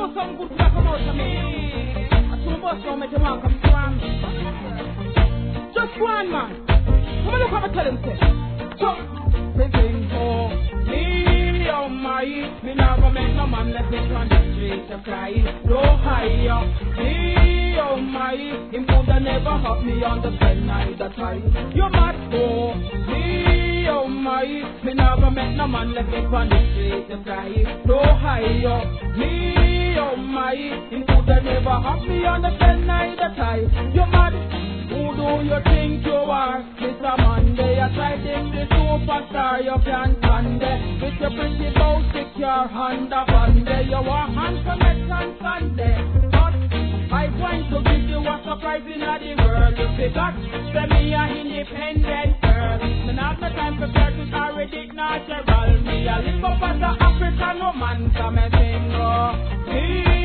know some good stuff come out of me. I two bus now make your man come strong. Just one man. Come on, look how I tell him say. So, me think for me, oh my, me never make no man let me on the street to cry. No higher, me, oh my, him coulda never have me on the pen neither try. You mad for me, oh my, me never make no man let me on the street to cry. No higher, me, oh my, him coulda never have me on the pen neither try. You mad? Who do you think you are? Mr. Monday, I tried in the superstar, you can't stand it. With your pretty bow, stick your hand up on there. You want handsome on Sunday. But I want to give you a surprise in the world. You forgot, say me a independent girl. Me not the time for flirting, already natural. Me a live up as a African woman, so me single.